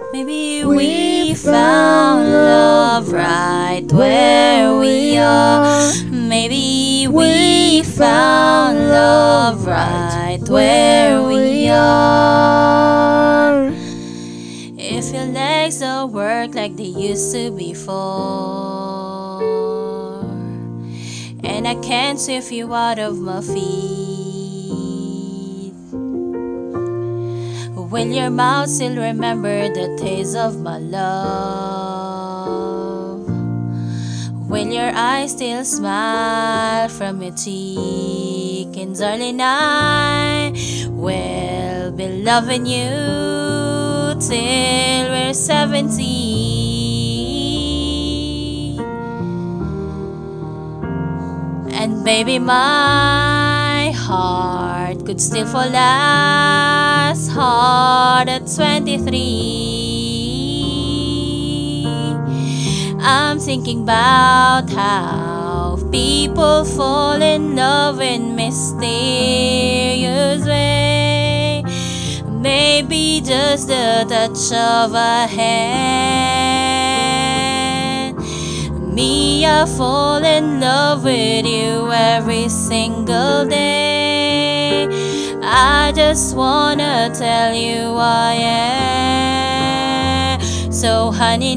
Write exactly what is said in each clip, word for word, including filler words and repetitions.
Maybe we found love right where we are. Maybe we found love right where we are. If your legs don't work like they used to before, and I can't sweep you out of my feet, will your mouth still remember the taste of my love? Will your eyes still smile from your cheek? And darling, I will be loving you till we're seventy. And baby, my heart could still fall as hard at twenty-three. I'm thinking about how people fall in love in mysterious way. Maybe just the touch of a hand. Me, I fall in love with you every single day. I just wanna tell you I am. So honey,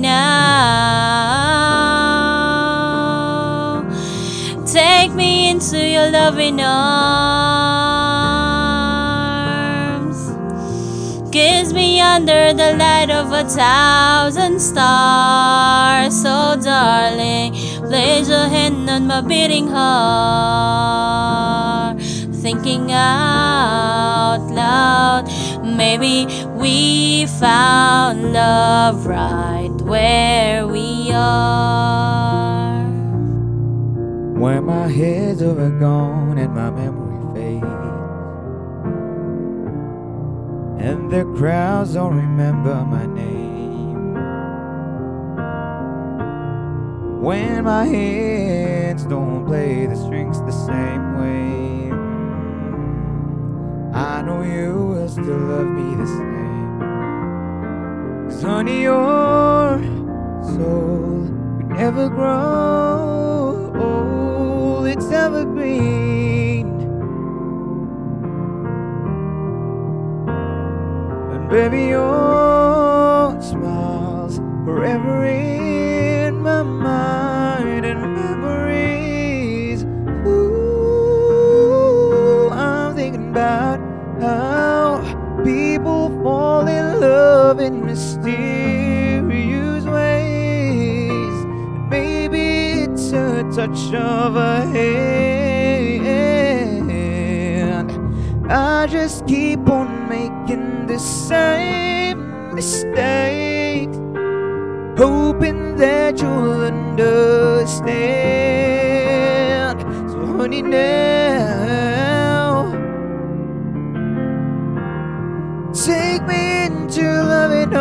now take me into your loving arms. Kiss me under the light of a thousand stars. So darling, place your hand on my beating heart, thinking out loud. Maybe we found love right where we are. When my head's overgone and my memory fades, and the crowds don't remember my name, when my hands don't play the strings the same way, I know you will still love me the same. 'Cause honey, your soul will never grow old, it's evergreen. And baby, your smile's forever in my mind and memories. Ooh, I'm thinking about how people fall in love in mysterious ways. And maybe it's a touch of a hand. I just keep on making the same mistakes, hoping that you'll understand. So honey, now take me into loving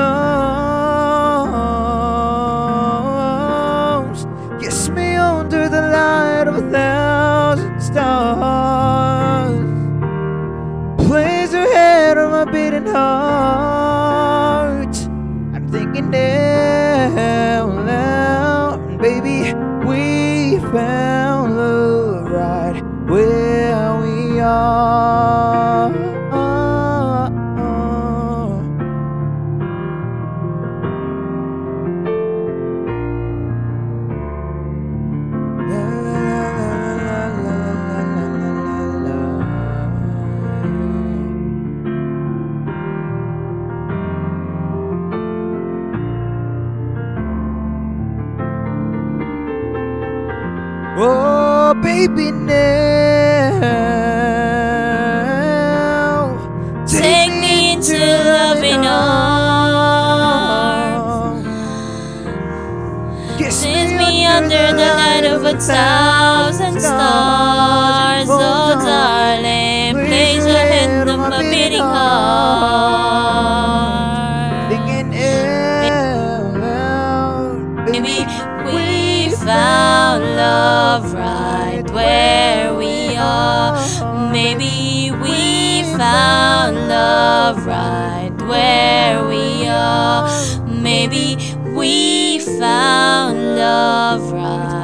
arms. Kiss me under the light of a thousand stars. Place your head on my beating heart. I'm thinking now, now, baby, we found love right where we are. Oh, baby, now take me into loving arms. Kiss me under the light of a thousand stars. Oh, darling, place your hand on my beating heart. Thinking out loud, Maybe we found love right where we are. Maybe we found love right where we are. found love right.